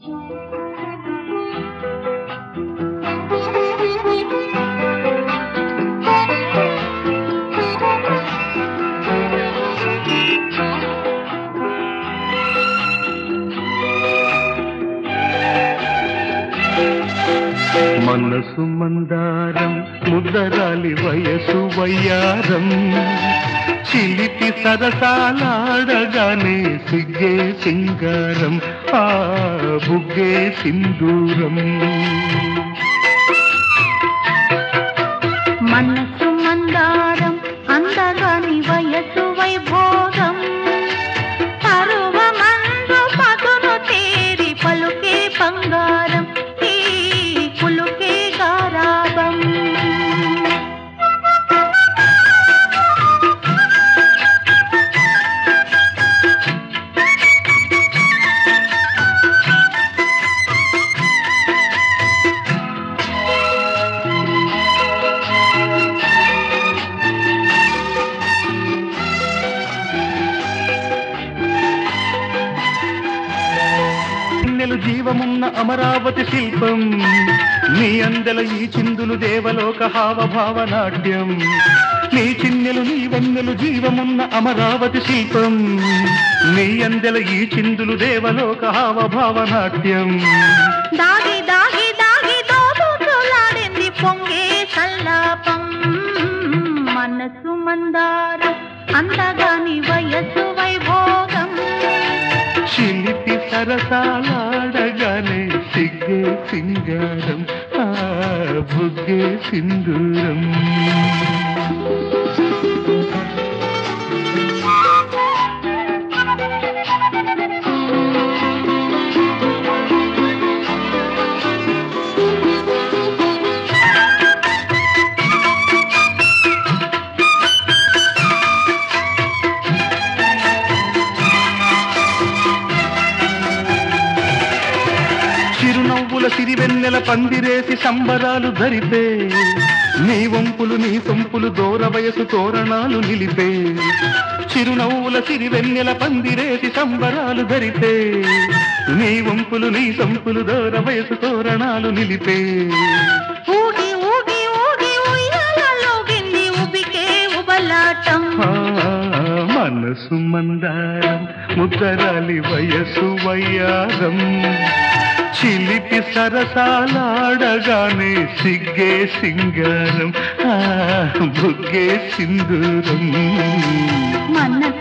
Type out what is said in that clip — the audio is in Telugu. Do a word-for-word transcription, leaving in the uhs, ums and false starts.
మనసు మందారం ముద్దరాలి వయసు వయ్యారం చిలిపి సరసాలాడగానే సిగ్గే సింగారం ఆ బుగ్గే సింధూరం. మనసు మందారం అందగాని వయసు వైభోగం పరువమందు పదును తేరి పలుకే బంగారం పులుకే గారాబం. జీవమున్న అమరావతి శిల్పం నీ అందెల ఈ చిందులు దేవలోక హావభావ నాట్యం. నీ చిన్నెలు నీ వన్నెలు జీవమున్న అమరావతి శిల్పం నీ అందెల ఈ చిందులు దేవలోక హావభావ నాట్యం. దాగి దాగి దాగి దోబులాడింది పొంగే సల్లాపం. మనసు మందారం అందగాని వయసు వైభోగం చిలిపి సరసాలాడగానే సిగ్గే సింగారం ఆ బుగ్గే సింధూరం. చిరునవ్వుల సిరివెన్నెల పందిరేసి సంబరాలు ధరిపే నీ వంపులు నీ సొంపులు దూర వయసు తోరణాలు నిలిపే. చిరునవ్వుల సిరివెన్నెల పందిరేసి సంబరాలు ధరిపే నీ వంపులు నీ సొంపులు దూర వయసు తోరణాలు నిలిపే. ఊగి ఊగి ఊగి ఉయ్యాలలోగింది ఉబికే ఉబలాటం. మనసు మందారం ముద్దరాలి వయసు వయ్యారం చిలిపి సరసాలాడగానే సిగ్గే సింగారం ఆ బుగ్గే సింధూరం. మనసు